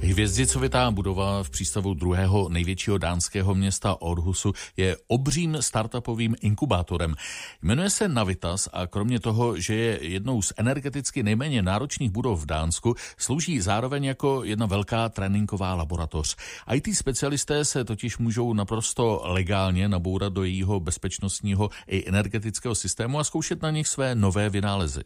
Hvězdicovitá budova v přístavu druhého největšího dánského města Aarhusu je obřím startupovým inkubátorem. Jmenuje se Navitas a kromě toho, že je jednou z energeticky nejméně náročných budov v Dánsku, slouží zároveň jako jedna velká tréninková laboratoř. IT specialisté se totiž můžou naprosto legálně nabourat do jejího bezpečnostního i energetického systému a zkoušet na nich své nové vynálezy.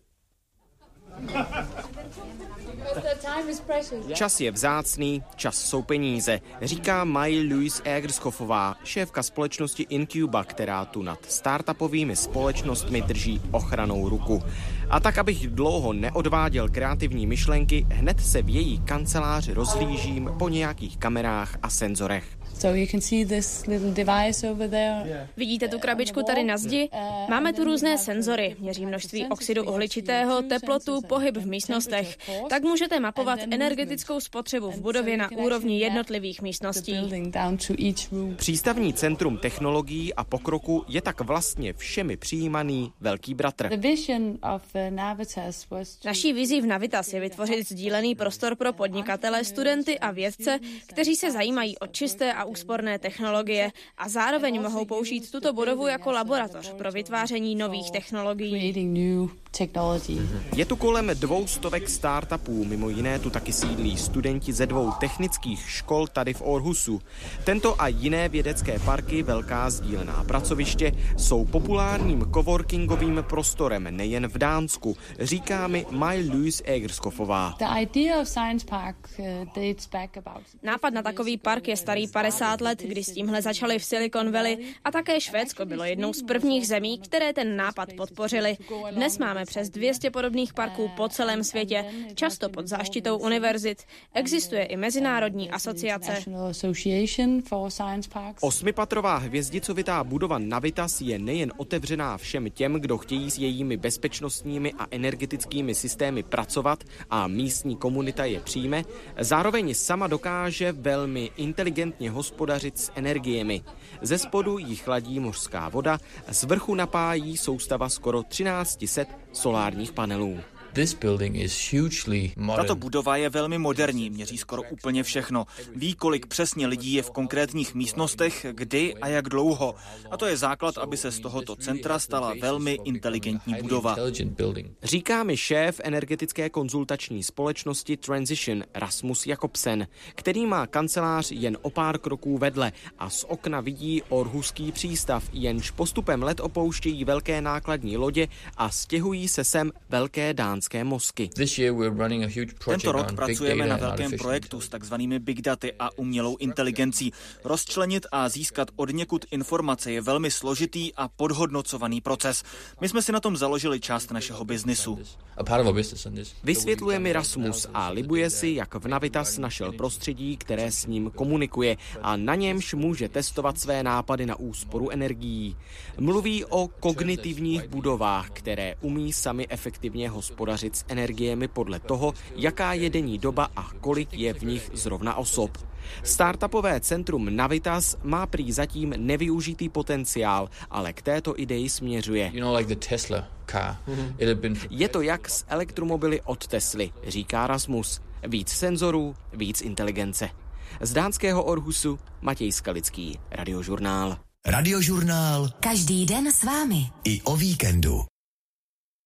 Čas je vzácný, čas jsou peníze, říká Marie-Louise Egerskopfová, šéfka společnosti Incuba, která tu nad startupovými společnostmi drží ochranou ruku. A tak, abych dlouho neodváděl kreativní myšlenky, hned se v její kanceláři rozhlížím po nějakých kamerách a senzorech. Vidíte tu krabičku tady na zdi? Máme tu různé senzory, měří množství oxidu uhličitého, teplotu, pohyb v místnostech. Tak můžete mapovat energetickou spotřebu v budově na úrovni jednotlivých místností. Přístavní centrum technologií a pokroku je tak vlastně všemi přijímaný velký bratr. Naší vizí v Navitas je vytvořit sdílený prostor pro podnikatele, studenty a vědce, kteří se zajímají o čisté a úsporné technologie a zároveň mohou použít tuto budovu jako laboratoř pro vytváření nových technologií. Je tu kolem 200 startupů, mimo jiné tu taky sídlí studenti ze 2 technických škol tady v Aarhusu. Tento a jiné vědecké parky, velká sdílená pracoviště, jsou populárním coworkingovým prostorem nejen v Dánsku, říká mi Marie-Louise Egerskopfová. Nápad na takový park je starý 50 let, kdy s tímhle začali v Silicon Valley a také Švédsko bylo jednou z prvních zemí, které ten nápad podpořily. Dnes máme přes 200 podobných parků po celém světě, často pod záštitou univerzit. Existuje i mezinárodní asociace. 8patrová hvězdicovitá budova Navitas je nejen otevřená všem těm, kdo chtějí s jejími bezpečnostními a energetickými systémy pracovat a místní komunita je přijme, zároveň sama dokáže velmi inteligentně hospodařit s energiemi. Ze spodu jí chladí mořská voda, z vrchu napájí soustava skoro 1300 solárních panelů. Tato budova je velmi moderní, měří skoro úplně všechno. Ví, kolik přesně lidí je v konkrétních místnostech, kdy a jak dlouho. A to je základ, aby se z tohoto centra stala velmi inteligentní budova. Říká mi šéf energetické konzultační společnosti Transition Rasmus Jakobsen, který má kancelář jen o pár kroků vedle a z okna vidí Aarhuský přístav, jenž postupem let opouštějí velké nákladní lodě a stěhují se sem velké dánské mozky. Tento rok pracujeme na velkém projektu s takzvanými big daty a umělou inteligencí. Rozčlenit a získat odněkud informace je velmi složitý a podhodnocovaný proces. My jsme si na tom založili část našeho biznisu. Vysvětluje mi Rasmus a libuje si, jak v Navitas našel prostředí, které s ním komunikuje a na němž může testovat své nápady na úsporu energií. Mluví o kognitivních budovách, které umí sami efektivně hospodařit s energiemi podle toho, jaká je denní doba a kolik je v nich zrovna osob. Startupové centrum Navitas má prý zatím nevyužitý potenciál, ale k této ideji směřuje. Je to jak s elektromobily od Tesly, říká Rasmus. Víc senzorů, víc inteligence. Z dánského Aarhusu Matěj Skalický, Radiožurnál. Radiožurnál. Každý den s vámi. I o víkendu.